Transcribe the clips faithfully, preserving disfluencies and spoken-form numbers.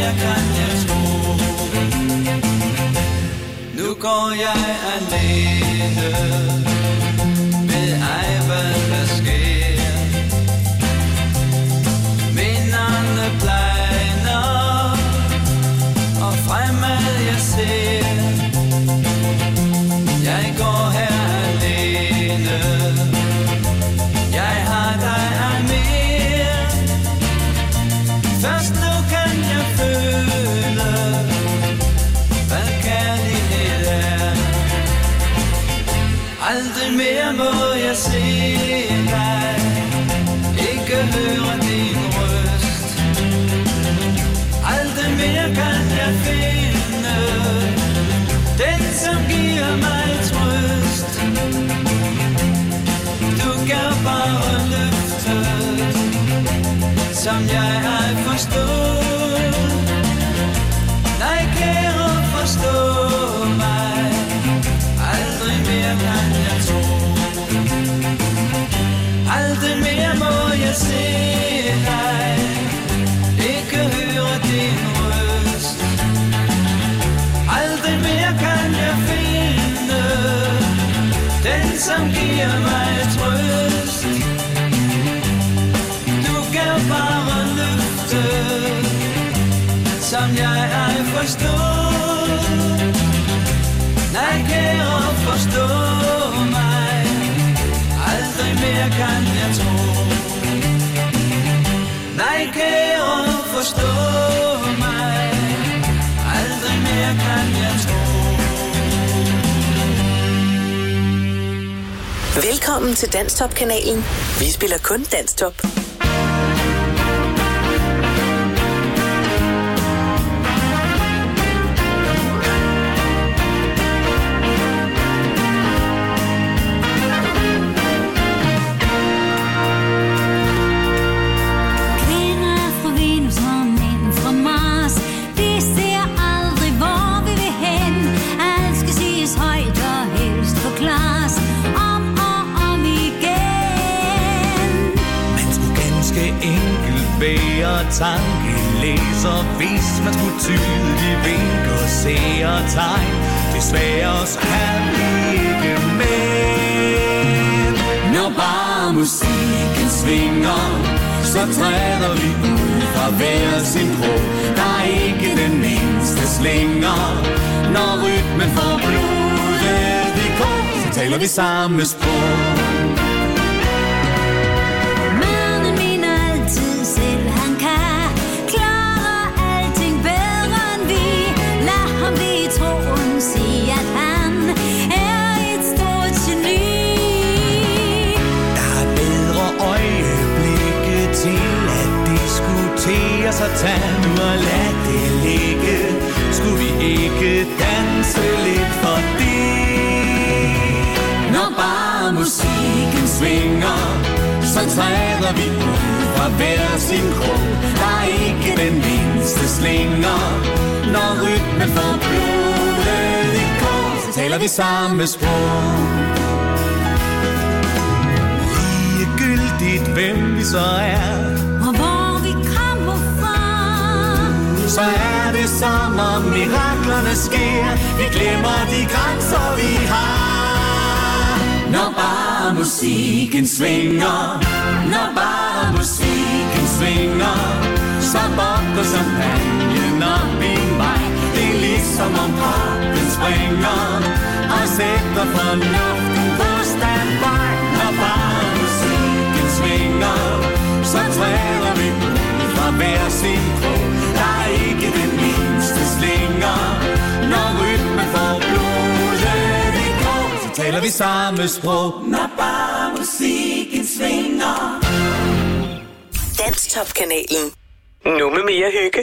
mere kan jeg tro. Nu går jeg alene, ved ej hvad der sker. Minderne blegner, og fremad jeg ser. Jeg går her alene, jeg har dig af mere. Først nu kan jeg føle, hvad kærlighed er. Aldrig mere må jeg se dig, ikke høre din røst. Aldrig mere kan jeg finde den, som giver mig trøst. Du gav bare løftet, som jeg har forstået. Nej, kære, forstå mig. Aldrig mere kan jeg tro. Aldrig mere må jeg se dig, ikke høre din røst. Aldrig mere kan jeg finde den, som giver mig trøst. Du gav bare løftet, som jeg ej forstod. Nej, kære, forstå mig. Aldrig mere kan jeg tro. Nej, kære, forstå mig. Aldrig mere kan jeg tro. Velkommen til Danstop-kanalen. Vi spiller kun Danstop. Tankelæser, hvis man skulle tydeligt vinke og se og tegn. Desværre så er vi ikke med. Når bare musikken svinger, så træder vi ud fra hver sin krog. Der er ikke den mindste slinger. Når rytmen får blodet i kog, så taler vi samme sprog. Så tag nu og lad det ligge. Skulle vi ikke danse lidt for det? Når bare musikken svinger, så træder vi ud fra hver sin krog. Der er ikke den mindste slinger. Når rytmen får blodet i kog, så taler vi samme sprog. Ligegyldigt hvem vi så er, så er det som om miraklerne sker. Vi glemmer de grænser vi har. Når bare musikken svinger, når bare musikken svinger, så bobler champagnen op i mig. Det er ligesom om kroppen springer og sætter fornuften på standby. Når bare musikken svinger, så træder vi ud fra hver sin krog. Der er ikke den mindste slinger. Når rytmen får blodet i kog, så taler vi samme sprog. Når bare musikken svinger. Danstop-kanalen. Nu med mere hygge.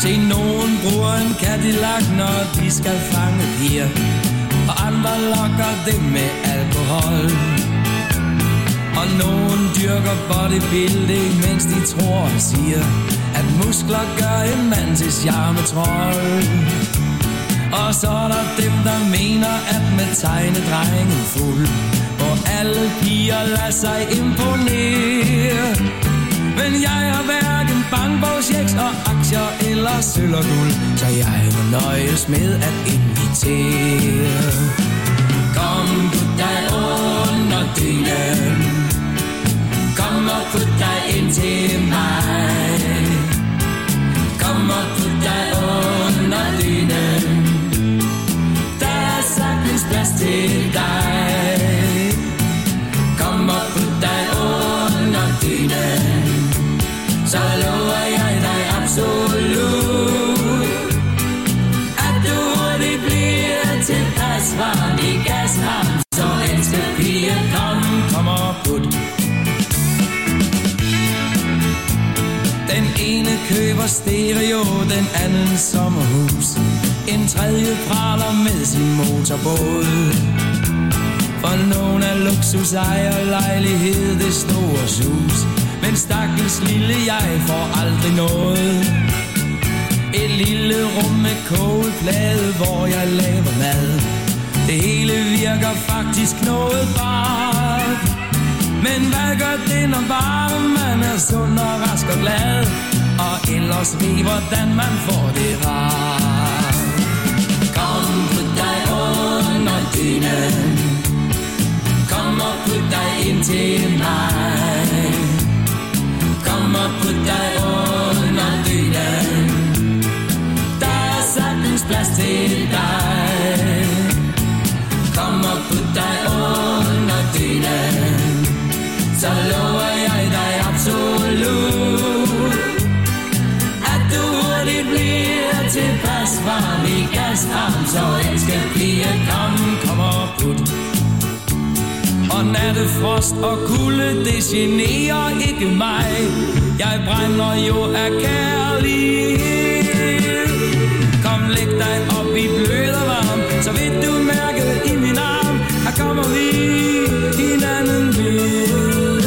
Se, nogen bruger en Cadillac, når de skal fange piger, og andre lokker dem med alkohol. Og nogen dyrker bodybuilding, mens de tror og siger, at muskler gør en mand til charmetrol. Og så er der dem, der mener, at med tegnedrengen fuld, hvor alle piger lader sig imponere. Men jeg har hverken bankbogschecks og aktier eller sølv og guld, så jeg må nøjes med at invitere. Kom, put dig under dynen, kom og put dig ind til mig. Kom og put dig under dynen, der er sagtens plads til dig. Kom og put dig under dynen, så lover jeg dig absolut, at du hurtigt bliver tilpas varm i gashamn. Så elsker pige, kom, kom og put. Den ene køber stereo, den anden sommerhus, en tredje praler med sin motorbåd. For nogen af luksus ejer lejlighed det store sus, men stakkels lille jeg får aldrig noget. Et lille rum med kogeplade, hvor jeg laver mad. Det hele virker faktisk noget bart, men hvad gør det, når bare man er sund og rask og glad, og ellers ved, hvordan man får det rart. Kom, put dig under dynen, kom og put dig ind til mig. Kom og put dig under dynen, der er sagtens plads til dig. Kom og put dig under dynen, så lover jeg dig absolut, at du hurtigt bliver tilpas varm i gashamn. Så elsker pige, kom, kom og put. Og nattefrost og kulde, det generer ikke mig. Jeg brænder jo af kærlighed. Kom, læg dig op i blød og varm, så vil du mærke i min arm, her kommer vi hinanden ved.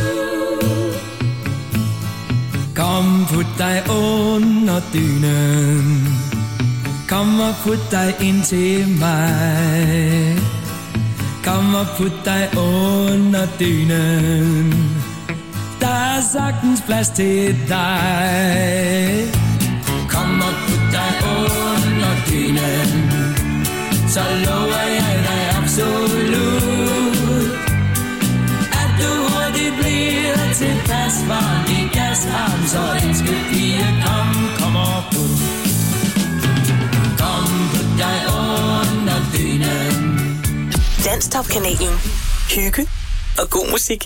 Kom, put dig under dynen, kom og put dig ind til mig. Kom og put dig under dynen, der er sagtens plads til dig. Kom og put dig under dynen, så lover jeg dig absolut, at du hurtigt bliver tilpas varm i gashamn. Så elsker pige, kom, kom og put. Kom, put dig under dynen. Danstop-kanalen. Hygge og god musik.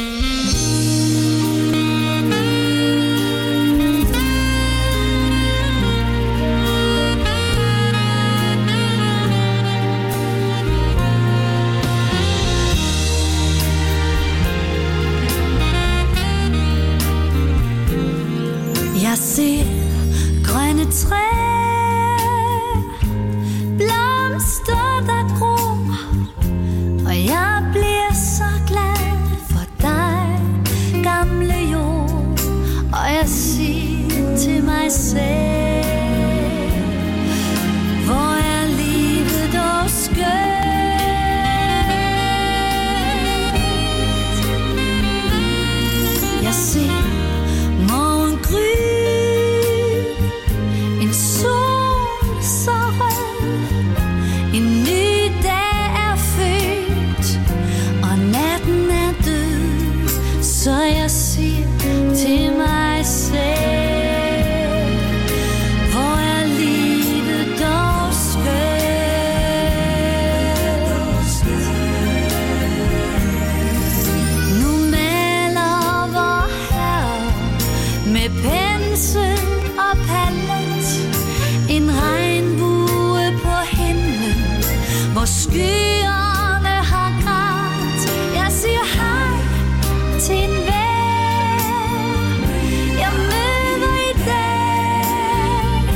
Jeg ser grønne træer, blomster der gror, og jeg bliver så glad for dig, gamle jord. Og jeg siger til mig selv, hvor er livet dog skønt. Jeg ser morgengry, en sol så rød, en ny dag er født, og natten er død. Så jeg siger til mig selv, hvor er livet dog skønt. Nu maler vor Herre med pensel og palet en regnbue på himlen, hvor skyerne har grædt. Jeg siger hej til en ven, jeg møder i dag.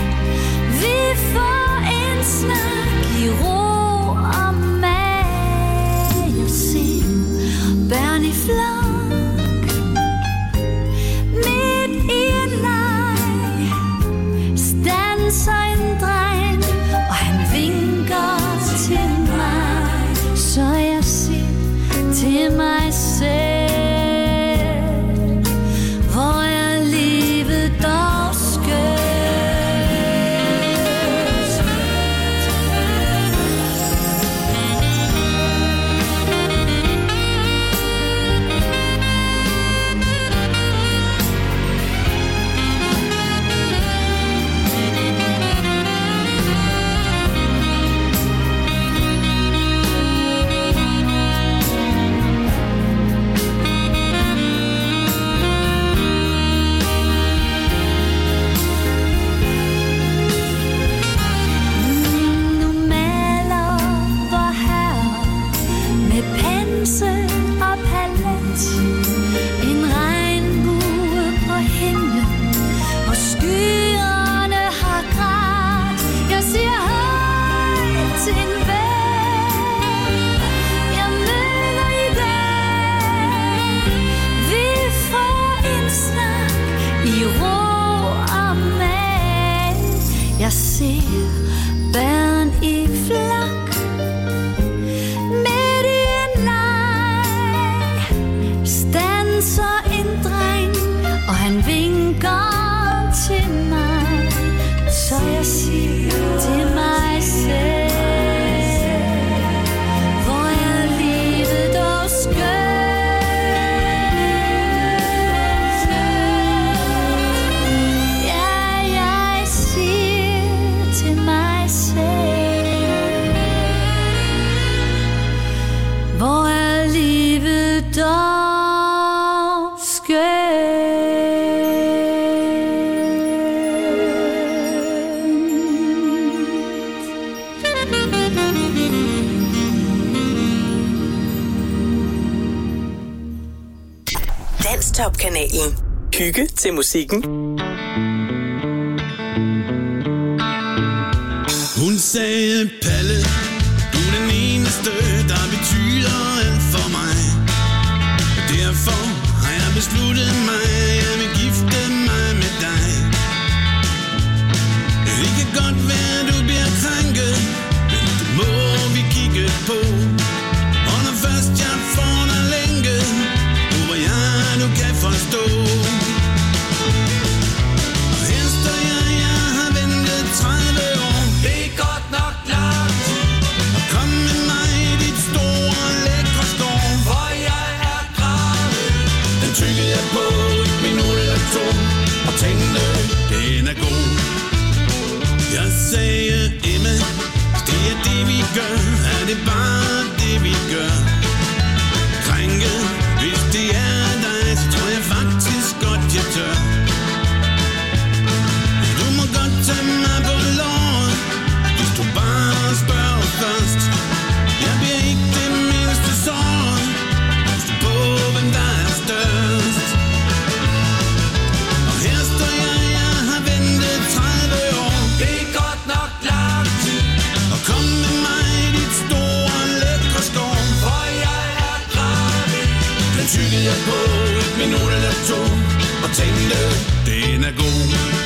i ro og mag. Jeg ser børn i flok midt i en leg. Standser en dreng, og han vinker til mig. Så jeg siger til mig selv, hvor er livet dog skønt. Hvor er livet dog skønt. Danstop-kanalen. Hygge til musikken. Hun sagde, Palle, du er den eneste, der betyder alt for mig. Derfor har jeg besluttet mig, jeg vil gifte mig med dig. Det kan godt være, du bliver krænket, men det må vi kigge på. Og når først jeg får dig længe, håber jeg, du kan forstå. Og her står jeg, jeg har ventet tredive år. Det er godt nok lang tid. Og kom med mig i dit store lækre skov, for jeg er gravid. Den tykkede jeg på et minut eller to, og tænkte, den er god. Jeg sagde, Emma, det er det vi gør, er det bare det vi gør. Krænke, hvis det er dig, så tror jeg faktisk godt jeg tør. Du må godt tage mig på låret, hvis du bare spørger først. Jeg bliver ikke det mindste såret, husk på hvem der er størst. Og her står jeg, jeg har ventet tredive år. Det er godt nok lang tid. Og kom med mig i dit store lækre skov, for jeg er gravid. Den tykkede jeg på et minut eller to, og tænkte, den er god.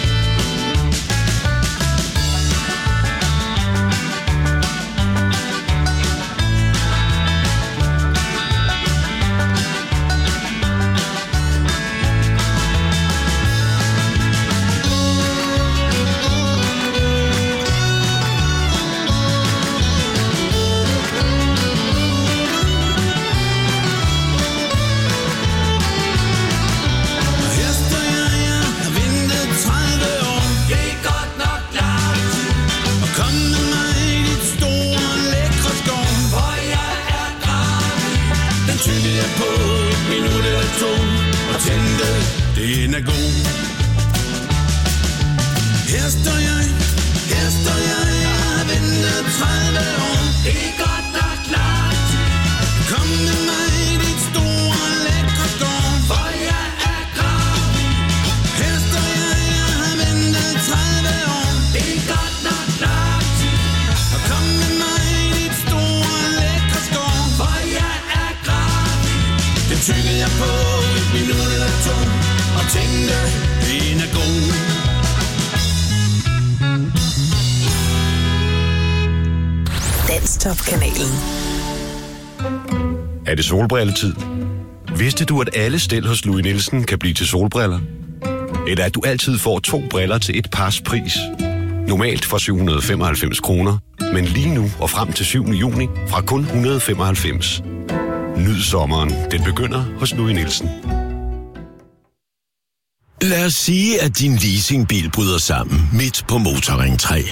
Den er god. Her står jeg, her står jeg, jeg har ventet tredive år. Det er godt nok lang tid. Kom med mig i dit store lækre skov, for jeg er gravid. Her står jeg, jeg har ventet tredive år. Det er godt nok lang tid. Og kom med mig i dit store lækre skov, for jeg er gravid. Den tykkede jeg på et minut eller to, og tænkte, den er god. Danstop-kanalen. Er det solbrilletid? Vidste du, at alle stel hos Louis Nielsen kan blive til solbriller? Eller at du altid får to briller til et pars pris? Normalt for syv hundrede og femoghalvfems kroner, men lige nu og frem til syvende juni fra kun et hundrede og femoghalvfems. Nyd sommeren. Den begynder hos Louis Nielsen. Lad os sige, at din leasingbil bryder sammen midt på Motorring tre.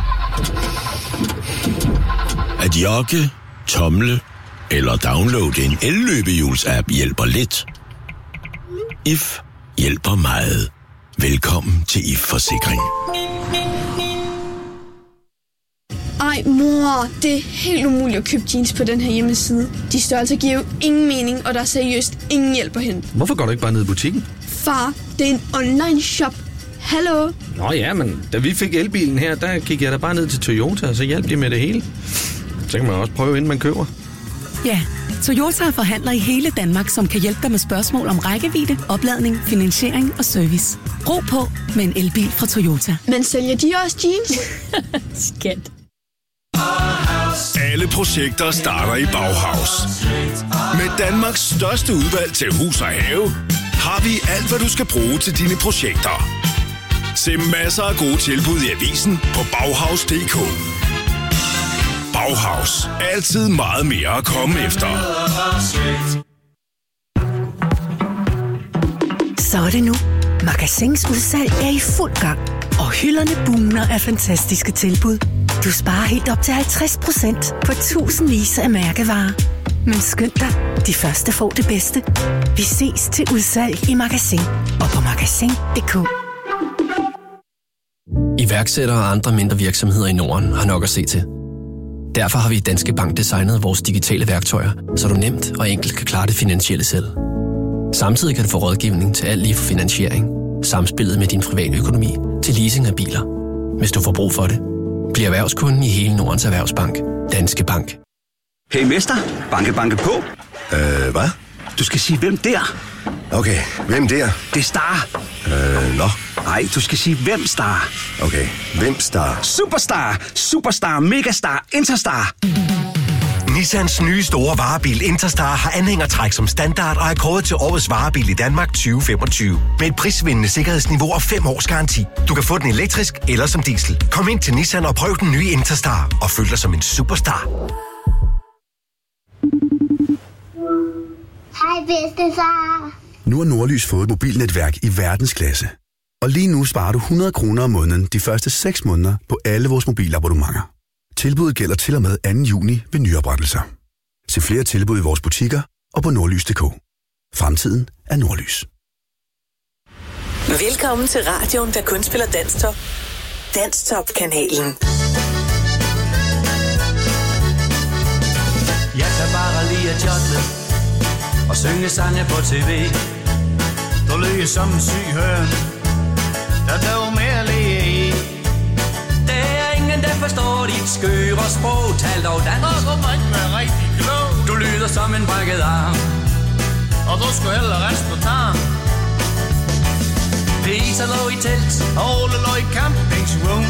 At jogge, tomle eller downloade en elløbehjuls-app hjælper lidt. I F hjælper meget. Velkommen til I F Forsikring. Ej mor, det er helt umuligt at købe jeans på den her hjemmeside. De størrelser giver jo ingen mening, og der er seriøst ingen hjælp at hente. Hvorfor går du ikke bare ned i butikken? Far, det er en online shop. Hallo? Nå ja, men da vi fik elbilen her, der gik jeg da bare ned til Toyota, og så hjalp de med det hele. Så kan man også prøve, inden man køber. Ja, Toyota er forhandler i hele Danmark, som kan hjælpe dig med spørgsmål om rækkevidde, opladning, finansiering og service. Ro på med en elbil fra Toyota. Men sælger de også jeans? Skat. Alle projekter starter i Bauhaus. Med Danmarks største udvalg til hus og have, har vi alt, hvad du skal bruge til dine projekter. Se masser af gode tilbud i avisen på Bauhaus punktum d k. Bauhaus. Altid meget mere at komme efter. Så er det nu. Magasins udsalg er i fuld gang. Og hylderne bugner af fantastiske tilbud. Du sparer helt op til halvtreds procent på tusindvis af mærkevarer. Men skynd dig, de første får det bedste. Vi ses til udsalg i Magasin og på magasin punktum d k. Iværksættere og andre mindre virksomheder i Norden har nok at se til. Derfor har vi i Danske Bank designet vores digitale værktøjer, så du nemt og enkelt kan klare det finansielle selv. Samtidig kan du få rådgivning til alt lige fra finansiering, samspillet med din private økonomi til leasing af biler. Hvis du får brug for det, bliv erhvervskunden i hele Nordens Erhvervsbank. Danske Bank. Hey mester, banke banke på. Øh, hvad? Du skal sige, hvem der? Okay, hvem der? Det er Star. Øh, nå. Nej, du skal sige, hvem Star. Okay, hvem Star? Superstar, Superstar, Megastar, Interstar. Nissans nye store varebil Interstar har anhængertræk som standard og er kåret til årets varebil i Danmark tyve femogtyve. Med et prisvindende sikkerhedsniveau og fem års garanti. Du kan få den elektrisk eller som diesel. Kom ind til Nissan og prøv den nye Interstar og føl dig som en superstar. Hej bedstefar. Nu har Nordlys fået et mobilnetværk i verdensklasse. Og lige nu sparer du hundrede kroner om måneden de første seks måneder på alle vores mobilabonnementer. Tilbuddet gælder til og med anden juni ved nyoprettelser. Se flere tilbud i vores butikker og på nordlys punktum d k. Fremtiden er Nordlys. Velkommen til radioen, der kun spiller Danstop. Danstop-kanalen. Jeg kan bare lide at jodle og synge sange på tv. Du lyder som en syg høn, der dog mere lige i. Det er ingen, der forstår dit skøre sprog. Tal dog dansk. Og så må ikke være rigtig klog. Du lyder som en brækket arm, og du skulle heller rest på tarm. Peter lå i telt, og Ole lå i campingsvogn.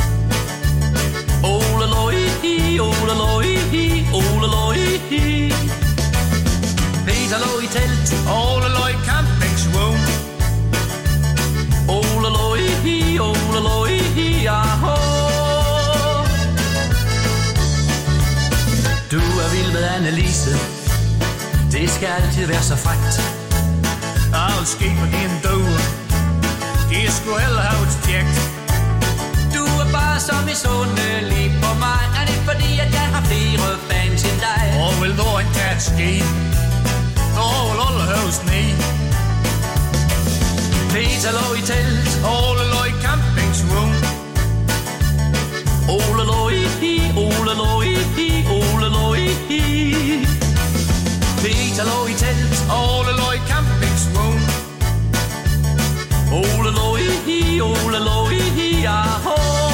Ole lå i hi, Ole lå i hi, Ole lå i hi. Peter lå i telt, og Ole lå i campingsvogn. Ole lå i hi, Ole lå i hi, aho. Du er vild med Annelise, det skal altid være så frækt. Alt sker på din døde, de skulle heller have et stjækt. Du er bare så misundelig på mig. Er det fordi, at jeg har flere fans end dig? Og vil du ikke tage et skib? Nå vil alle høves ned. Peter lå i telt, Ole lå i campingsvogn. Ole lå i hi, Ole lå i hi, Ole lå i hi. Peter lå i telt, Ole lå i campingsvogn. Ole lå i hi, Ole lå i hi, aho.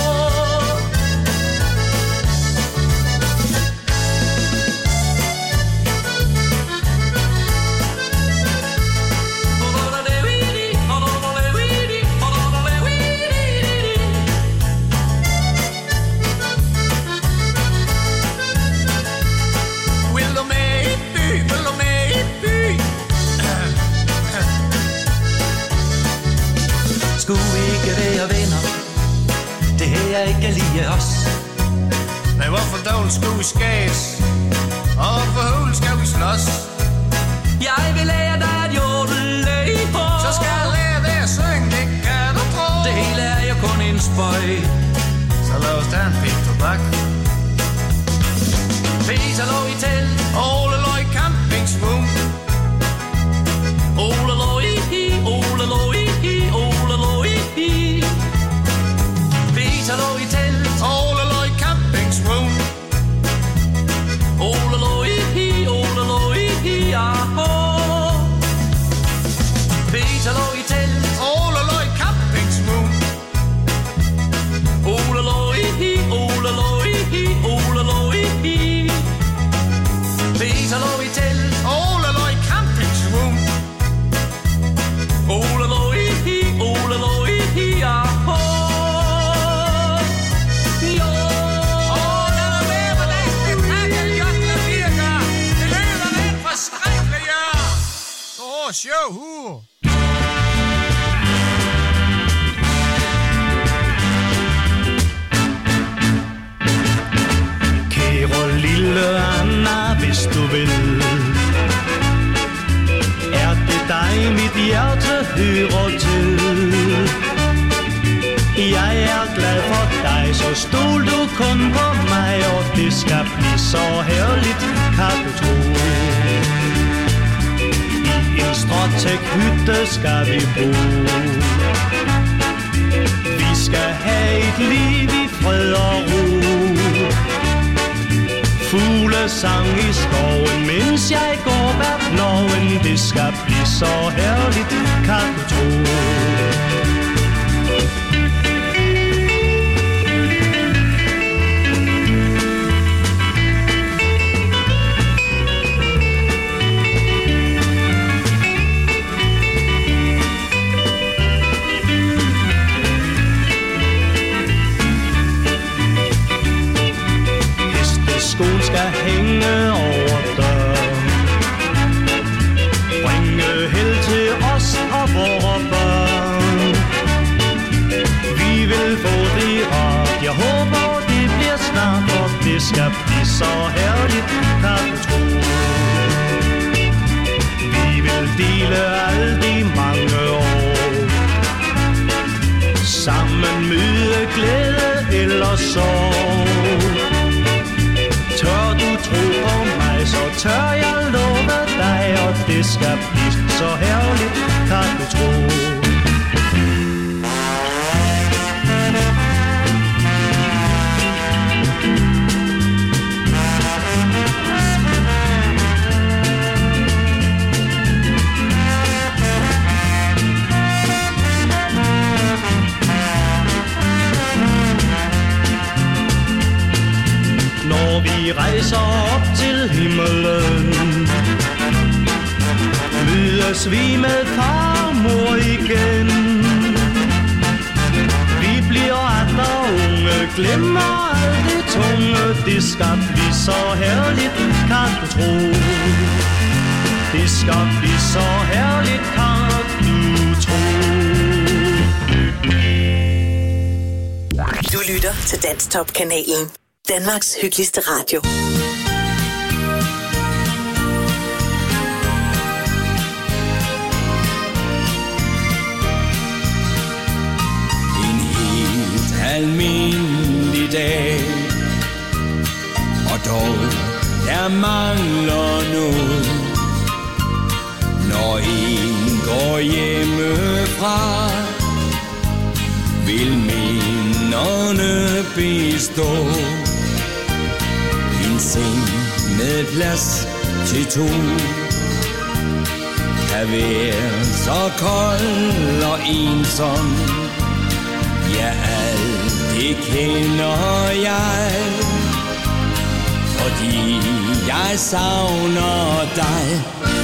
Skulle vi ikke være venner? Det her er ikke lige os. Men hvorfor dog skulle vi skæs? Og hvorfor hul skal vi slås? Jeg vil lære dig at jodle i på. Så skal jeg lære dig at synge, det kan du tro. Det hele er jo kun en spøj. Så lad os tage en pip tobak. Peter lå i telt, Ole lå i campingsvogn. Ole lå i hi, Ole lå i hi, Ole lå i hi. Peter lå i telt, Ole lå i campingsvogn. Ole lå i hi, Ole lå i hi, aho. Peter lå i telt, Ole lå i campingsvogn. Ole lå i hi, Ole lå i hi, Ole lå i hi. glad for dig, så stol du kun på mig, og det skal blive så herligt, kan du tro. I en stråtæk hytte skal vi bo. Vi skal have et liv i fred og ro. Fuglesang i skoven, mens jeg går bag ploven. Det skal blive så herligt, kan du tro. Skoen skal hænge over døren, bringe held til os og vore børn. Vi vil få det rart, jeg håber det bliver snart, og det skal blive så herligt, kan du tro. Vi vil dele alle de mange år, sammen møde glæde eller sorg. Tør du tro på mig, så tør jeg love dig, og det skal blive så herligt, kan du tro. Når vi rejser op til himmelen, mødes vi med far og mor igen. Vi bliver atter unge, glemmer alt det tunge. Det skal blive så herligt, kan du tro. Det skal blive så herligt, kan du tro. Du lytter til Danstop-kanalen. Danmarks hyggeligste radio. En helt almindelig dag, og dog der mangler noget. Når en går hjemmefra, vil minderne bestå. En seng med plads til to kan være så kold og ensom. Ja, alt det kender jeg, fordi jeg savner dig.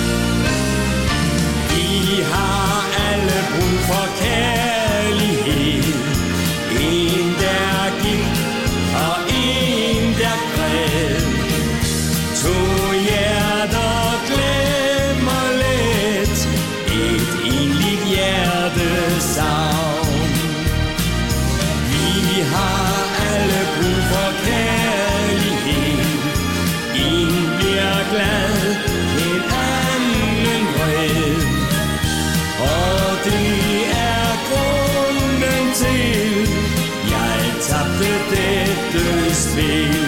Vi har alle brug for kærlighed. En der gik og en der græd. To hjerter glemmer let et enligt hjertesavn. Vi har alle brug for kærlighed. En bliver glad, en anden vred. Og det er grunden til, jeg tabte dette spil.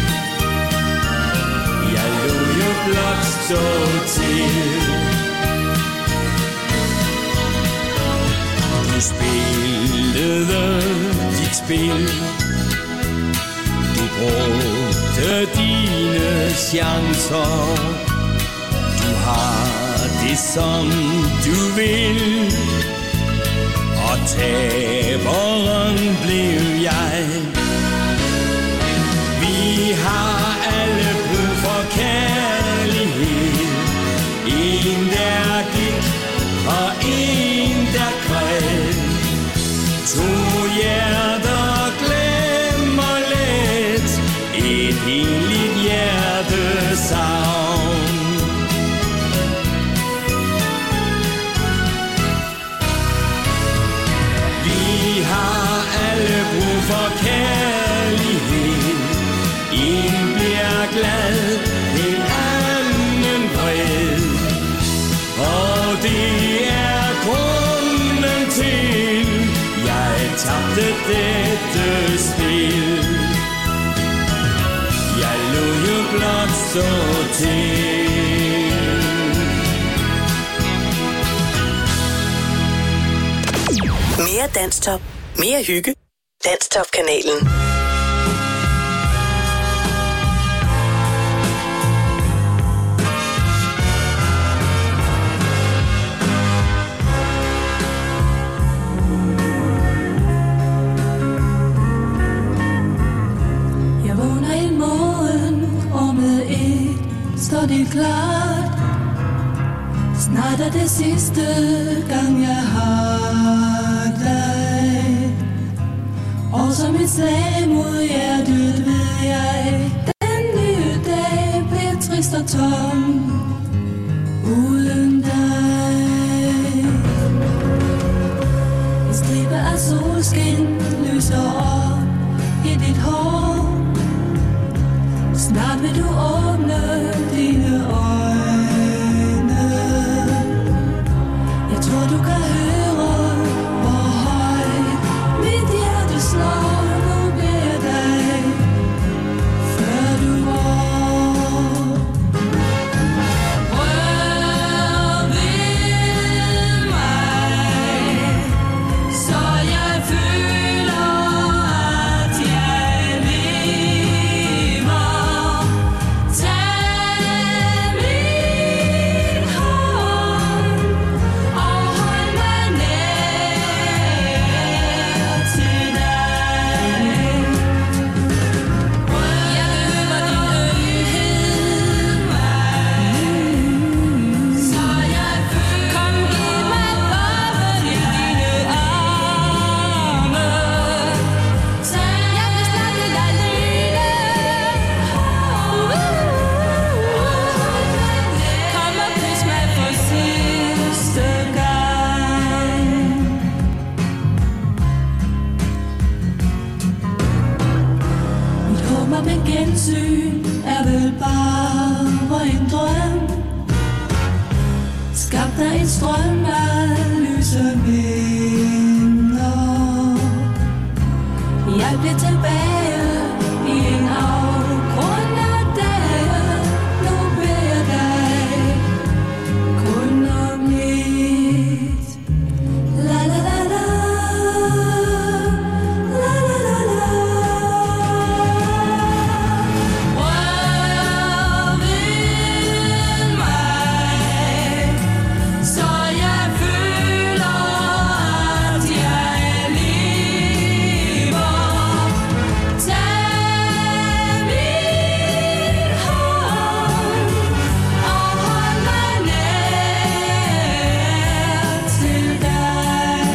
Jeg lå jo blot stå til. Du spillede dit spil. Du brugte dine chancer. Du har det som du vil, og taberen blev jeg. Vi har alle brug for kærlighed. En der gik og en der græd. To hjerter glemmer let et enligt hjertesavn. Vi har alle brug for kærlighed. En bliver glad, en anden vred. Og det er grunden til, jeg tabte dette spil. Jeg lod jo blot stå til. Mere Danstop. Mere hygge. Danstop-kanalen. Jeg vågner en morgen, og med et står det klart. Snart er det sidste gang jeg har dig. Og som et slag mod hjertet ved jeg, den nye dag bliver trist og tom uden dig. En stribe af solskin lyser op i dit hår. Snart vil du åbne dine øjne. Jeg tror du kan høre, hvor højt mit hjerte slår. Nu bliver jeg dig, før du går. Rør ved mig, så jeg føler, at jeg lever. Tag min hånd og hold mig nær til dig. Jeg behøver din ømhed, så jeg føler. Kom, giv mig boble i dine arme. Jeg vil snakke dig alene. Kom og kys mig for sidste gang. Mit håb om en gensyn er vel bare en drøm. Skab dig en strøm af lyse minder. Jeg bliver tilbage i en afgrund af dage. Nu beder jeg dig kun om lidt. La la la la, la la la la. Rør ved mig, så jeg føler, at jeg lever. Tag min hånd og hold mig nær til dig.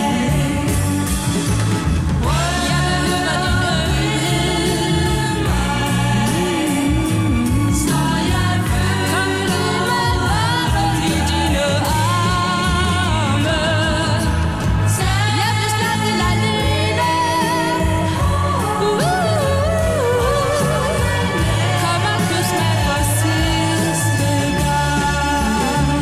Jeg behøver din ømhed, så jeg føler. Kom i dine arme. Jeg vil snakke dig alene. Kom og kys mig for sidste gang.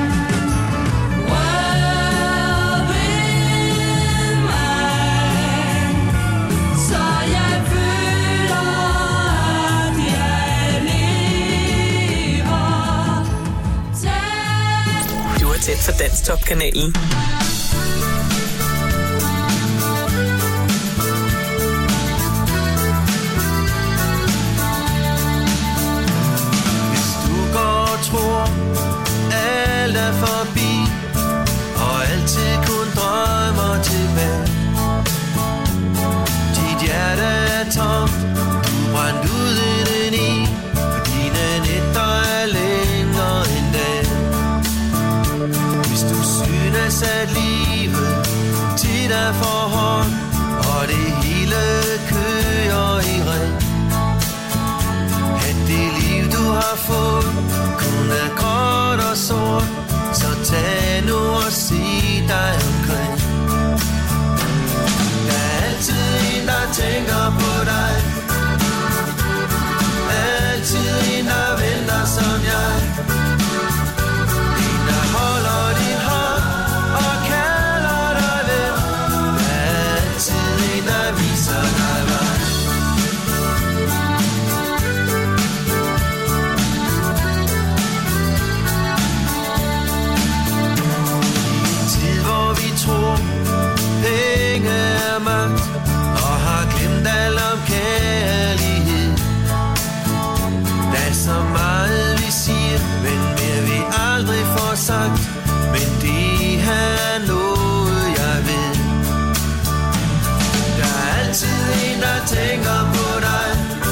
Rør ved mig, så jeg føler, at jeg lever. Du er tæt for Danstop-kanalen. Du går og tror, alt er forbi, og altid kun drømmer tilbage. Dit hjerte er tomt, du brændt ud indeni, og dine nætter er længere end dag. Hvis du synes, at livet tit er for hårdt, og det hele kører i ring, at det liv du har fået kun er gråt og sort, så tag nu og se dig omkring. Der er altid en, der tænker på dig, altid en, der venter som jeg. En, der holder din hånd og kalder dig ven. Der er altid viser dig vej. En tid, hvor vi tror, penge er magt, og har glemt alt om kærlighed. Der er så meget vi siger, men mere vi aldrig får sagt. Men det er noget jeg ved. Der er altid en der tænker på dig.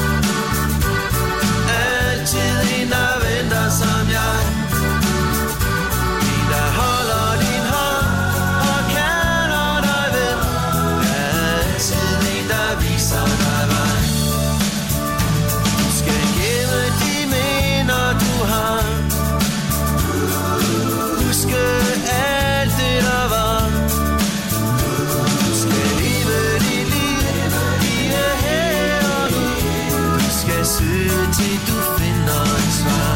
Altid en der venter som jeg. En der holder din hånd og kalder dig ven. Der er altid en der viser dig vej. Du skal gemme de minder du har. Huske alt det der var. Du skal leve dit liv, lige her og nu. Du skal søge til du finder et svar.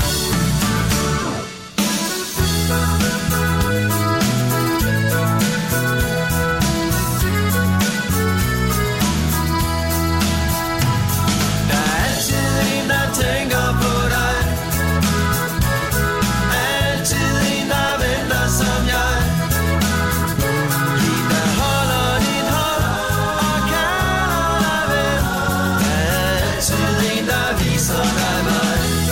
Der er altid en der tænker på dig. Altid en der venter som jeg. En der holder din hånd og kalder dig ven. Der er altid en der viser dig vej.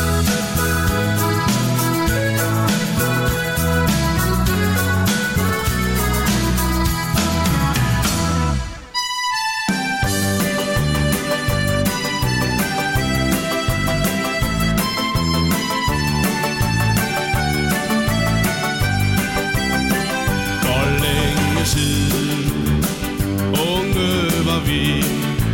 For længe siden, unge var vi.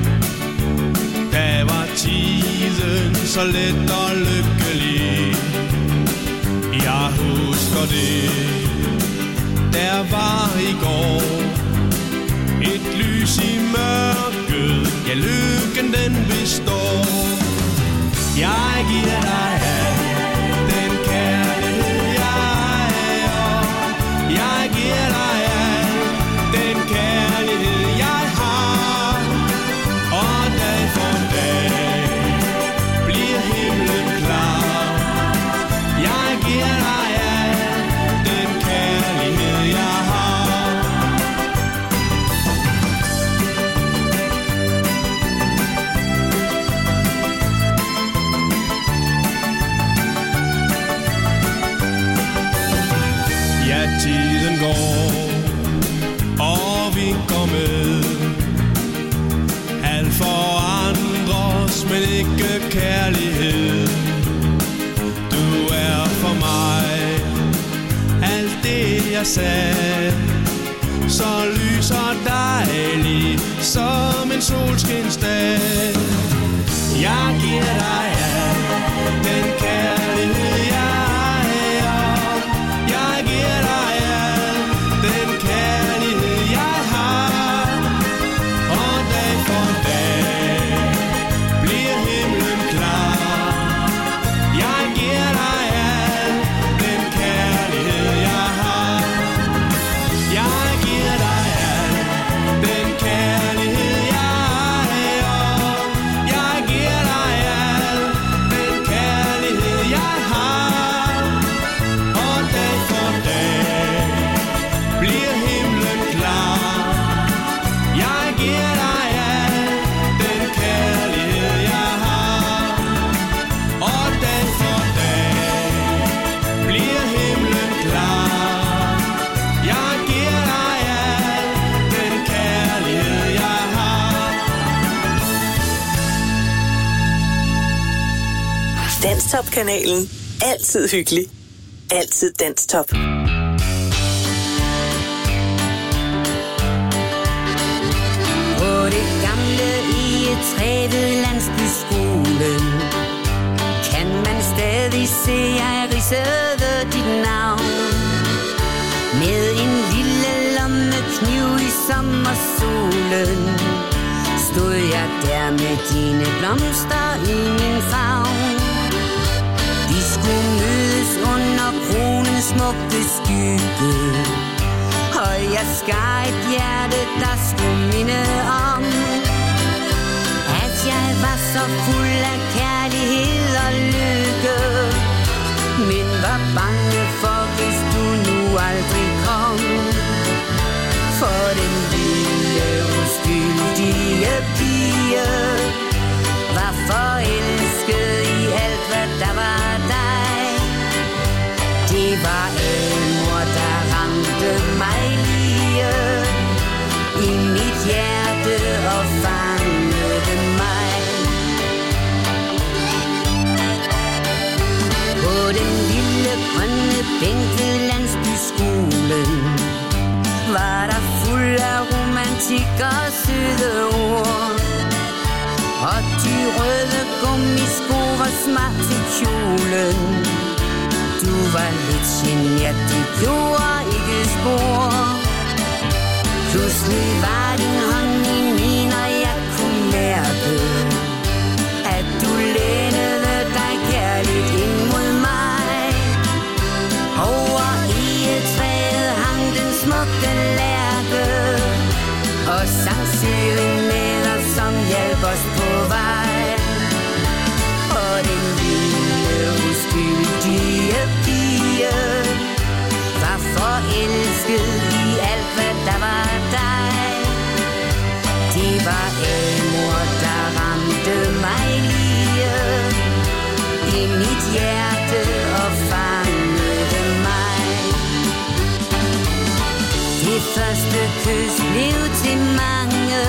Da var tiden så let og lykkelig. Jeg husker det, der var i går. Et lys i mørket, ja lykken den består. Jeg giver dig alt, den kærlighed jeg er. Jeg giver dig alt, den kærlighed jeg har. Og dag for dag bliver himlen klar. Jeg giver dig alt, den kærlighed jeg har. Ja, tiden går, og vi går med. Alt forandres, men ikke kærlighed. Du er for mig alt det jeg sagde. Så lys og dejlig som en solskinsdag. Jeg giver dig alt, den kærlighed jeg er. Jeg giver dig alt, den kærlighed jeg har. Og dag for dag bliver himlen klar. Jeg giver dig alt, den kærlighed jeg har. Jeg giver dig alt, den kærlighed jeg er. Jeg giver dig alt, den kærlighed jeg har. Og dag for dag bliver himlen klar. Jeg giver dig alt, den kærlighed jeg har. Og dag for dag bliver himlen klar. Jeg giver dig alt, den kærlighed jeg har. Danstop-kanalen. Altid hyggelig. Altid Danstop. På det gamle egetrævede landsbyskolen kan man stadig se, jeg ridsede dit navn. Med en lille lommekniv i sommersolen stod jeg der med dine blomster i min favn. Vi skulle mødes under kronens smukke skygge, og jeg skar et hjerte, der skulle minde om bænket landsbyskolen var der fuld af romantik og søde ord. Og de røde gummisko var smart til kjolen. Du var lidt genert, det gjorde ikke spor. Pludselig var din hånd i min, og jeg kunne mærke, at du lænede dig kærligt ind mod mig. Over i et træet hang den smukke lærke, og sang serenader, som hjalp os på vej. Og den lille uskyldige pige var forelsket i alt, hvad der var dig. Det var amor, der ramte mig lige i mit hjerte og fangede mig. Det første kys blev til mange.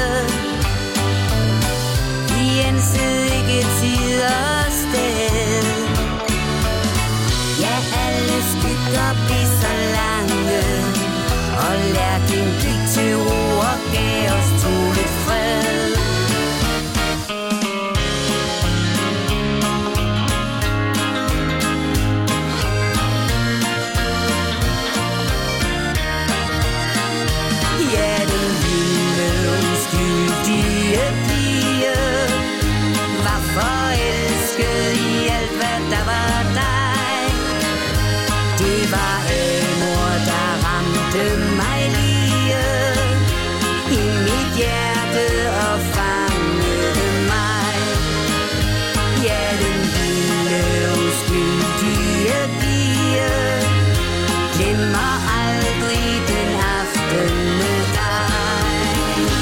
Vi ansede ikke tid og sted. Ja, alle skygger blev så lange, og lærte en blik til ro og gav os to lidt fred. Ja, den lille uskyldige pige var forelsket i alt, hvad der var dig. Det var amor, der ramte mig lige i mit hjerte og fangede mig. Ja, den lille uskyldige pige glemmer aldrig den aften med dig.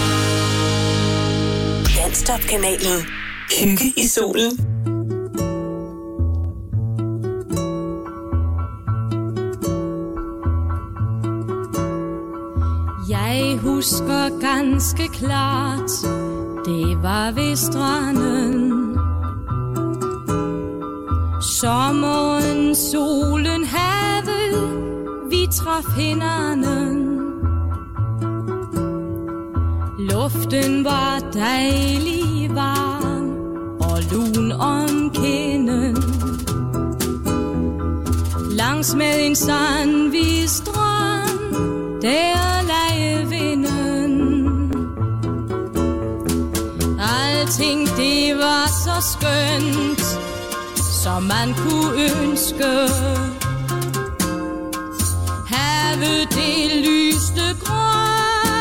Danstop-kanalen. Hygge i solen. Jeg husker ganske klart, det var ved stranden. Sommeren, solen, havet, vi traf hinanden. Luften var dejlig varm og lun om kinden. Langs med en sandvis strand, der lagde vinden. Alting det var så skønt, som man kunne ønske. Havet det lyste grønt.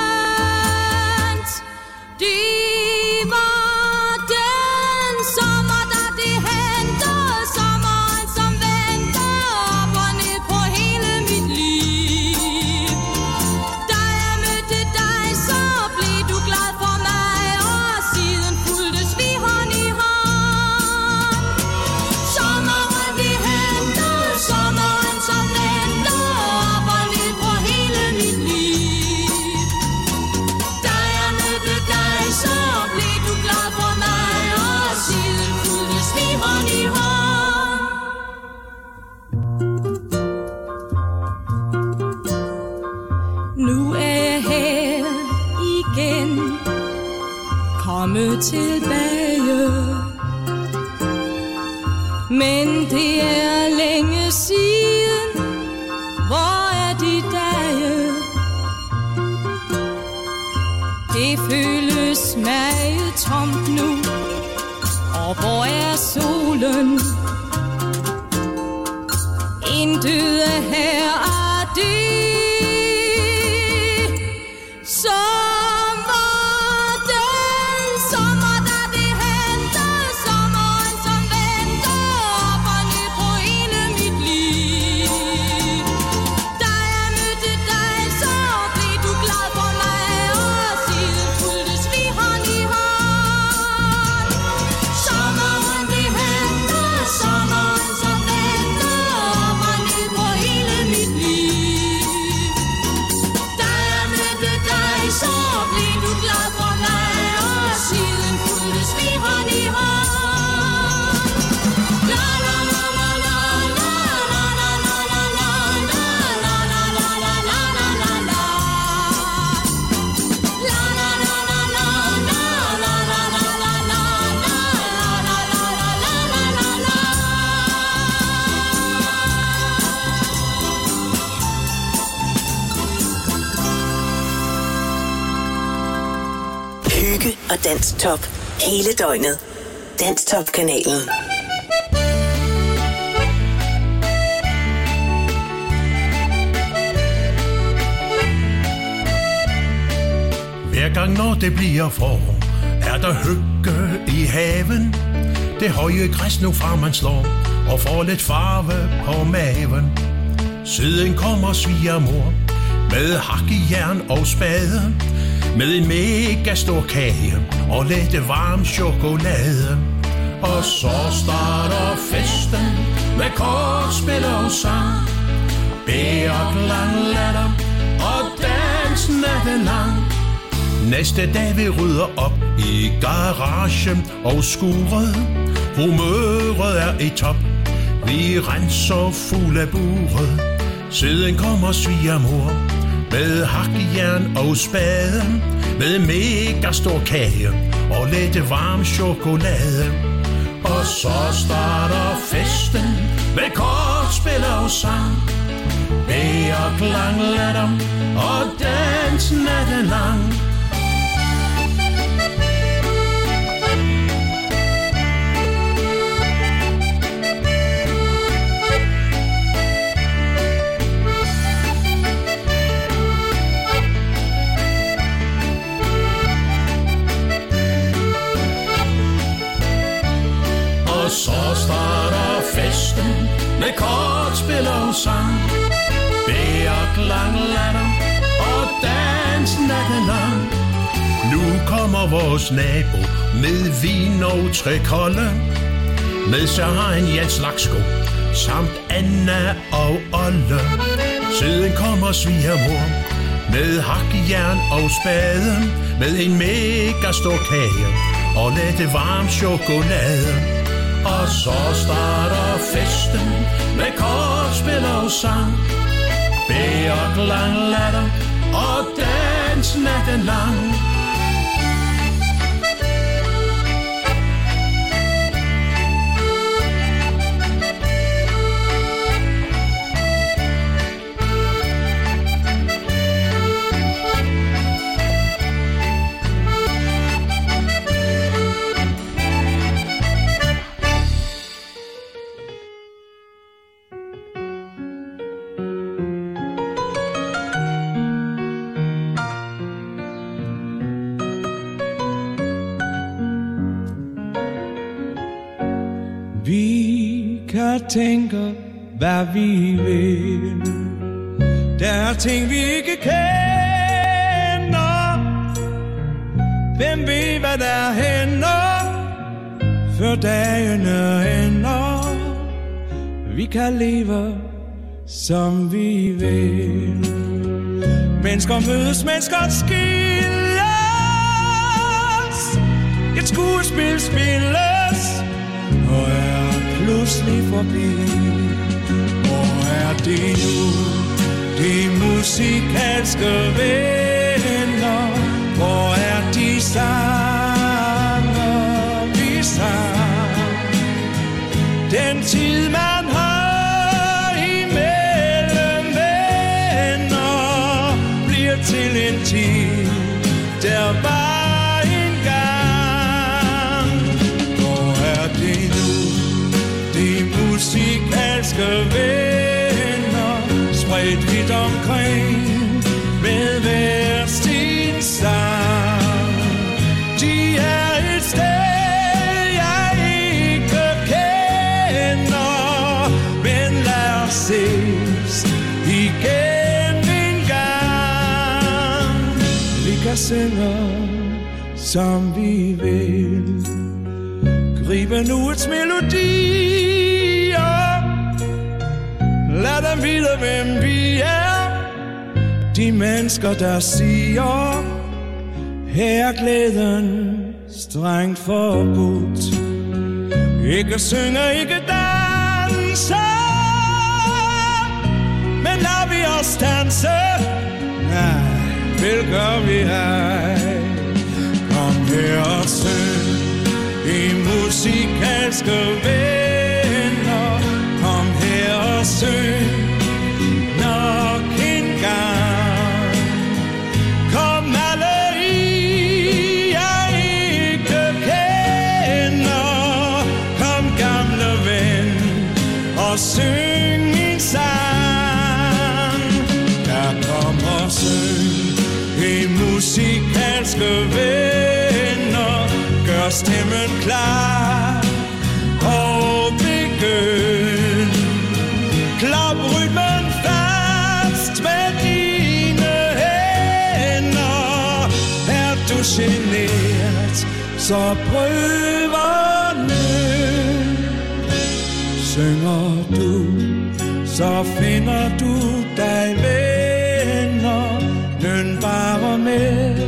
Det var den sommer, da det hentede. Sommeren, som ventede op og ned på hele mit liv. Da jeg mødte dig, så blev du glad for mig, og siden fulgtes vi hånd i hånd. Sommeren, det hentede. Sommeren, som ventede op og ned på hele mit liv. Da jeg mødte dig, så blev du glad for mig, og siden fulgtes vi hånd i hånd. Nu er jeg her igen, kommet tilbage. Men det er længe siden, hvor er de dage? Det føles meget tomt nu, og hvor er solen? Intet er her af det, som var den sommer, da det hentede. Sommeren, som ventede op og ned på hele mit liv. Da jeg mødte dig, så blev du glad for mig, og siden fulgtes vi hånd i hånd. Sommeren, det hentede. Sommeren, som ventede op og ned på hele mit liv. hygge og danstop hele døgnet. Danstop-kanalen. Hver gang når det bliver forår, er der hygge i haven. Det høje græs nu fra man slår og får lidt farve på maven. Siden kommer svigermor med hakkejern og spade, med en mega stor kage og lidt varm chokolade. Og så starter festen med kortspil og sang, bærklang, latter og dans natten lang. Næste dag vi rydder op i garagen og skuret. Humøret er i top, vi renser fuld af buret. Siden kommer svigermor med hakkejern og spade, med mega stor kage og lidt varm chokolade. Og så starter festen med kortspil og sang, bærklang, latter og dans natten lang. Og så starter festen med kortspil og sang, bærklang, latter og dans natten lang. Nu kommer vores nabo med vin og trekolde, med så har en Jens Laksko samt Anna og Olle. Siden kommer svigermor med hakkejern og spade, med en mega stor kage og lidt varm chokolade. Og så starter festen med kortspil og sang, bærklang, latter og dans natten lang. Tænker, hvad vi vil. Der er ting, vi ikke kender. Hvem ved, hvad der hænder, før dagene ender. Vi kan leve, som vi vil. Mennesker mødes, mennesker skilles. Et skuespil spilles, og er pludselig forbi. Hvor er det nu, de musikalske venner? Hvor er de sange, vi sang? Den tid man har imellem venner bliver til en tid, der var engang. Hvor er det nu, musikalske venner, spredt vidt omkring med hver sin sang. De er et sted, jeg ikke kender, men lad os ses igen en gang. Vi kan synge, som vi vil, gribe nuets melodi. Lad dem vide, hvem vi er. De mennesker, der siger, her er glæden strengt forbudt. Ikke synge, ikke danse, men lad vi os danse. Nej, vel gør vi ej. Kom her og syng i musikalske venner. Kom her og syng nok en gang. Kom alle i, ja og syng en sang. Der kommer syng i musikalske venner. Gør stemmen klar og begynd. Klap rytmen fast med dine hænder. Er du genert, så prøv at nød. Synger du, så finder du dig venner. Nøn bare med,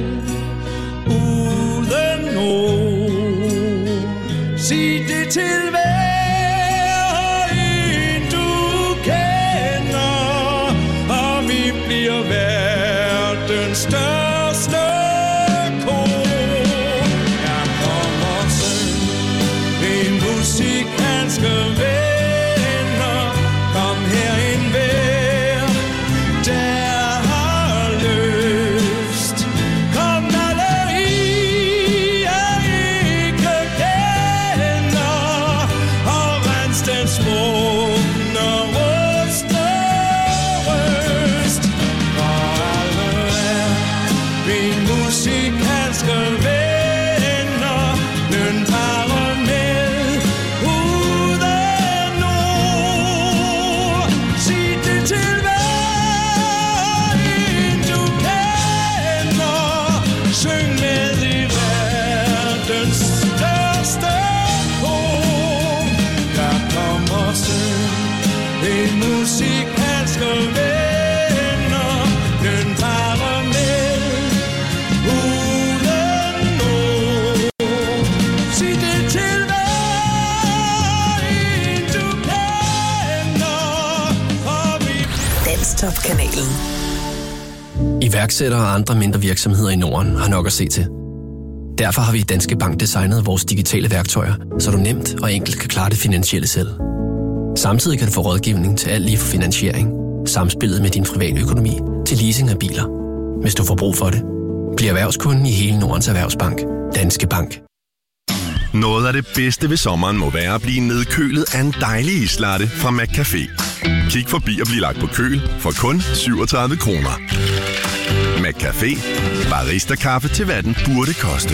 uden ord. Sig det til hver en du kender, og vi bliver verdens største kor. Jeg kommer syng en musikalske venner. Kom herind hver, der har lyst. Kom alle i, jeg ikke kender, og rens den smugne rustne røst. For alle er vi musikalske venner. Nøn bare med, uden ord. Sig det til hver en du kender. Syng med i verdens største kor. Der kommer syng en musikalske venner. Nøn bare med, uden ord. Sig det til hver en du kender, og vi Danstop-kanalen. Iværksættere og andre mindre virksomheder i Norden har nok at se til. Derfor har vi i Danske Bank designet vores digitale værktøjer, så du nemt og enkelt kan klare det finansielle selv. Samtidig kan du få rådgivning til alt lige fra finansiering, samspillet med din private økonomi til leasing af biler. Hvis du får brug for det, bliv erhvervskunden i hele Nordens Erhvervsbank. Danske Bank. Noget af det bedste ved sommeren må være at blive nedkølet af en dejlig islatte fra McCafé. Kig forbi og bliv lagt på køl for kun syvogtredive kroner. McCafé. Barista-kaffe til hvad den burde koste.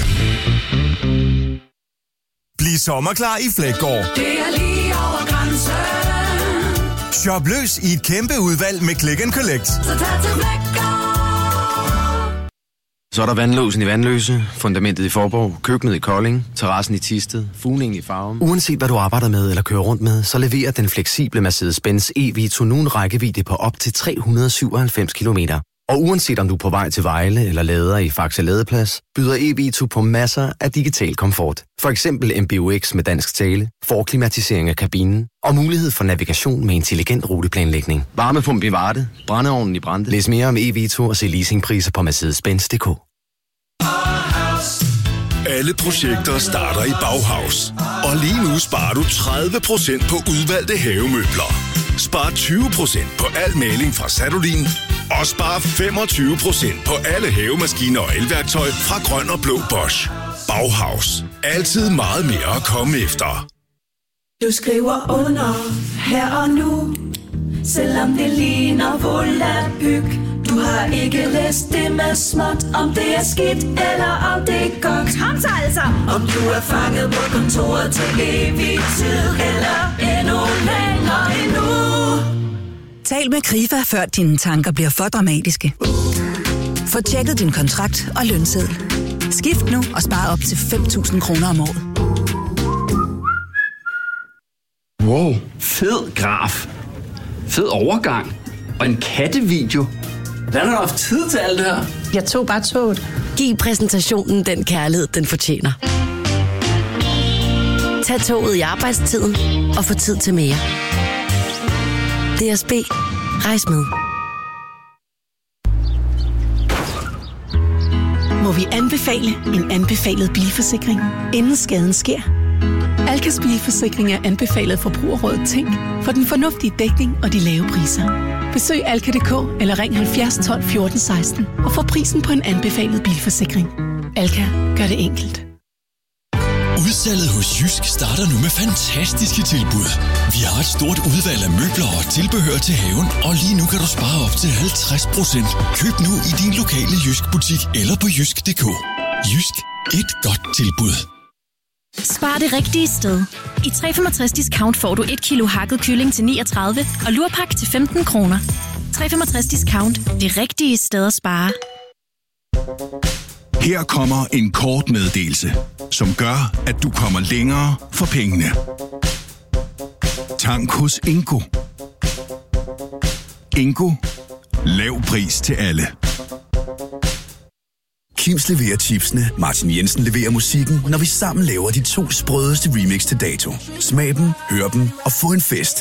Bliv sommerklar i Fleggaard. Det er lige over grænsen. Shop løs i et kæmpe udvalg med Click and Collect. Så tag til Fleggaard. Så er der vandlåsen i Vandløse, fundamentet i Forborg, køkkenet i Kolding, terrassen i Thisted, fugningen i Farum. Uanset hvad du arbejder med eller kører rundt med, så leverer den fleksible Mercedes-Benz E-Vito nu en rækkevidde på op til tre hundrede og syvoghalvfems kilometer. Og uanset om du er på vej til Vejle eller lader i Faxe Ladeplads, byder E-Vito på masser af digital komfort. For eksempel M B U X med dansk tale, forklimatisering af kabinen og mulighed for navigation med intelligent ruteplanlægning. Varmepump i Varde, brændeovnen i Brande. Læs mere om E-Vito og se leasingpriser på mercedes benz punktum d k. Alle projekter starter i Bauhaus. Og lige nu sparer du tredive procent på udvalgte havemøbler. Spar tyve procent på al maling fra Sadolin. Og spar femogtyve procent på alle havemaskiner og elværktøj fra Grøn og Blå Bosch. Bauhaus. Altid meget mere at komme efter. Du skriver under her og nu, selvom det ligner volapyk. Du har ikke læst det med småt, om det er skidt eller om det er godt. Kom så altså! Om du er fanget på kontoret til evig tid, eller endnu længere endnu. Tal med Krifa, før dine tanker bliver for dramatiske. Få tjekket din kontrakt og lønseddel. Skift nu og spar op til fem tusind kroner om året. Wow, fed graf. Fed overgang. Og en kattevideo. Hvordan har du haft tid til alt det her? Jeg tog bare toget. Giv præsentationen den kærlighed, den fortjener. Tag toget i arbejdstiden og få tid til mere. D S B. Rejs med. Må vi anbefale en anbefalet bilforsikring, inden skaden sker? Alkas bilforsikring er anbefalet Forbrugerrådet Tænk for den fornuftige dækning og de lave priser. Besøg alka punktum d k eller ring halvfjerds tolv fjorten seksten og få prisen på en anbefalet bilforsikring. Alka gør det enkelt. Julesalget hos Jysk starter nu med fantastiske tilbud. Vi har et stort udvalg af møbler og tilbehør til haven, og lige nu kan du spare op til halvtreds procent. Køb nu i din lokale Jysk-butik eller på jysk punktum d k. Jysk. Et godt tilbud. Spar det rigtige sted. I tre komma femogtres discount får du et kilo hakket kylling til niogtredive og lurpak til femten kroner. tre komma femogtres discount. Det rigtige sted at spare. Her kommer en kort meddelelse, som gør, at du kommer længere for pengene. Tank hos Ingo. Ingo. Lav pris til alle. Kims leverer chipsene, Martin Jensen leverer musikken, når vi sammen laver de to sprødeste remix til dato. Smag dem, hør dem og få en fest.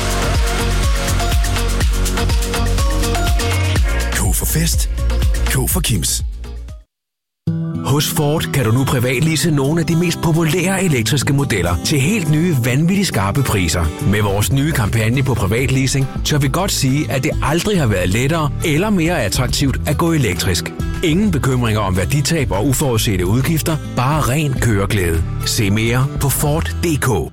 K for fest. K for Kims. Hos Ford kan du nu privatlease nogle af de mest populære elektriske modeller til helt nye, vanvittigt skarpe priser. Med vores nye kampagne på privatleasing, tør vi godt sige, at det aldrig har været lettere eller mere attraktivt at gå elektrisk. Ingen bekymringer om værditab og uforudsete udgifter, bare ren køreglæde. Se mere på Ford punktum d k.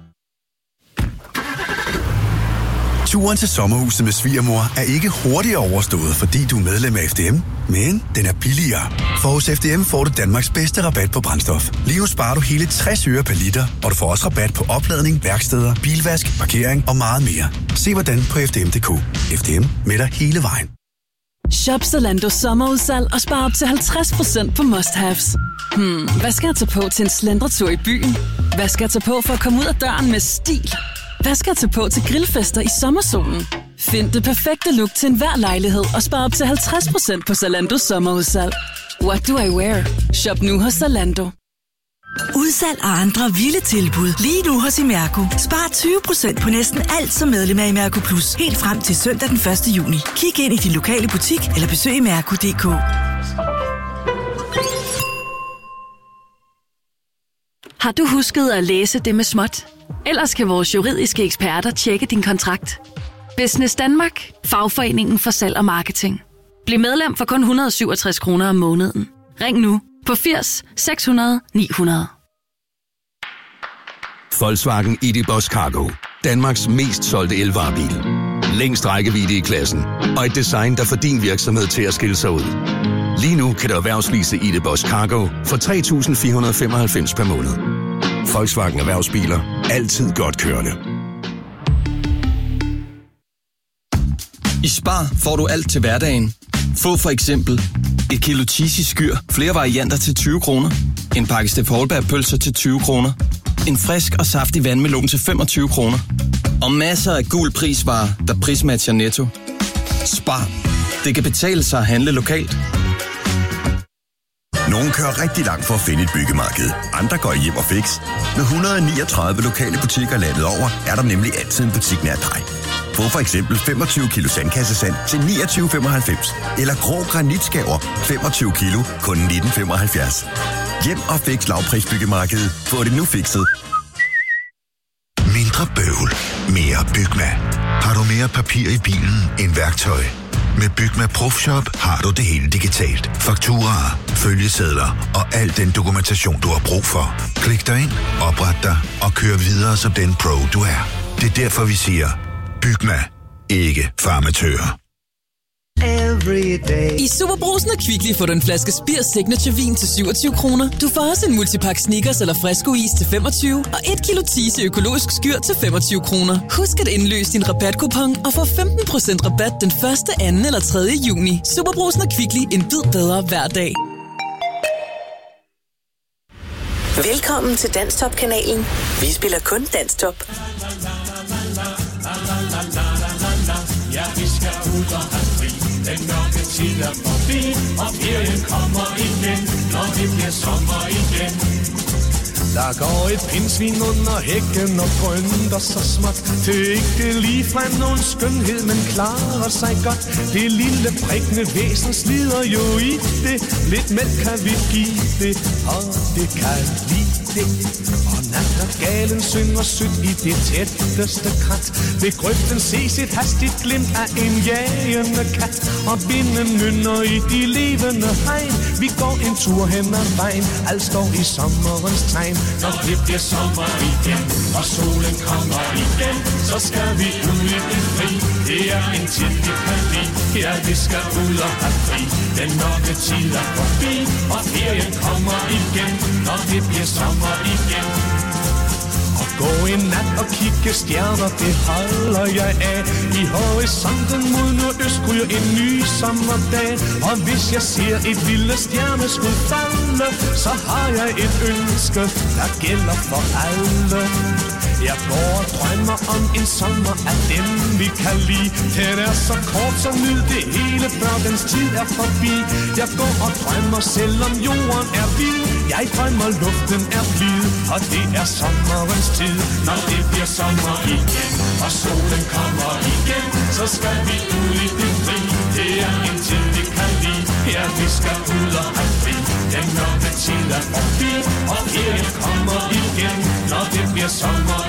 Turen til sommerhuset med svigermor er ikke hurtigere overstået, fordi du er medlem af F D M, men den er billigere. For hos F D M får du Danmarks bedste rabat på brændstof. Lige nu sparer du hele tres øre per liter, og du får også rabat på opladning, værksteder, bilvask, parkering og meget mere. Se hvordan på f d m punktum d k. F D M med dig hele vejen. Shop Zalando sommerudsalg og spar op til halvtreds procent på must-haves. Hmm, hvad skal jeg tage på til en slendretur i byen? Hvad skal jeg tage på for at komme ud af døren med stil? Hvad skal jeg tage på til grillfester i sommersolen? Find det perfekte look til enhver lejlighed og spar op til halvtreds procent på Zalando sommerudsalg. What do I wear? Shop nu hos Zalando. Udsalg og andre vilde tilbud. Lige nu hos Imerco. Spar tyve procent på næsten alt som medlem af Imerco Plus. Helt frem til søndag den første juni. Kig ind i din lokale butik eller besøg imerco punktum d k. Har du husket at læse det med småt? Ellers kan vores juridiske eksperter tjekke din kontrakt. Business Danmark. Fagforeningen for salg og marketing. Bliv medlem for kun et hundrede og syvogtres kroner om måneden. Ring nu på firs seks hundrede ni hundrede. Volkswagen I D Buzz Cargo. Danmarks mest solgte elvarebil. Længst rækkevidde i klassen. Og et design, der får din virksomhed til at skille sig ud. Lige nu kan du erhvervslease I D Buzz Cargo for tre tusind fire hundrede og femoghalvfems per måned. Volkswagen Erhvervsbiler. Altid godt kørende. I Spar får du alt til hverdagen. Få for eksempel et kilo cheesy skyr, flere varianter til tyve kroner. En pakke Steff Holberg-pølser til tyve kroner. En frisk og saftig vandmelon til femogtyve kroner. Og masser af gul prisvarer, der prismatcher Netto. Spar. Det kan betale sig at handle lokalt. Nogle kører rigtig langt for at finde et byggemarked. Andre går hjem og fix. Med et hundrede og niogtredive lokale butikker landet over, er der nemlig altid en butik nær dig. Få for eksempel femogtyve kilo sandkassesand til niogtyve femoghalvfems. Eller grå granitskaver femogtyve kilo, kun nitten femoghalvfjerds. Hjem og fix lavprisbyggemarkedet. Få det nu fikset. Mindre bøvl. Mere Bygma. Har du mere papir i bilen end værktøj? Med Bygma Profshop har du det hele digitalt. Fakturaer, følgesedler og al den dokumentation, du har brug for. Klik dig ind, opret dig og kør videre som den pro, du er. Det er derfor, vi siger, Bygma. Ikke farmatører. I Superbrugsen og Kvickly får du en flaske Spir Signature Vin til syvogtyve kroner. Du får også en multipakke Snickers eller Fresco-is til femogtyve og et kilo Tise økologisk skyr til femogtyve kroner. Husk at indløse din rabatkupon og få femten procent rabat den første, anden eller tredje juni. Superbrugsen og Kvickly. En bid bedre hver dag. Velkommen til Danstop-kanalen. Vi spiller kun Danstop. Ja, vi skal ud og have fri. Den mørke tid er forbi, og ferien kommer igen, når det bliver sommer igen. Der går et pindsvin under hækken og grønter så småt. Det er ikke ligefrem nogen skønhed, men klarer sig godt. Det lille prikkende væsen slider jo i det. Lidt mælk kan vi give det, og det kan lide. det. Og nattergalen synger sødt i det tætteste krat. Ved grøften ses et hastigt glimt af en jagende kat. Og vinden nynner i de levende hegn. Vi går en tur hen ad vejen, alt står i sommerens tegn. Når det bliver sommer igen, og solen kommer igen, så skal vi ud i det fri. Det er en tid, vi kan lide. Ja, vi skal ud og have fri. Den mørke tid er forbi, og ferien kommer igen, når det bliver sommer igen. Og gå en nat og kigge stjerner, det holder jeg af. I horisonten mod nordøst ryger en ny sommerdag. Og hvis jeg ser et lille stjerneskud falde, så har jeg et ønske, der gælder for alle. Jeg går og drømmer om en sommer af dem, vi kan lide. Den er så kort, så nyd det hele, før dens tid er forbi. Jeg går og drømmer, selvom jorden er vild. Jeg drømmer, luften er blid, og det er sommerens tid. Når det bliver sommer igen, og solen kommer igen, så skal vi ud i det fri. Det er en tid, vi kan lide. Ja, vi skal ud og have fri. Den mørke tid er forbi, og ferien kommer igen, når det bliver sommer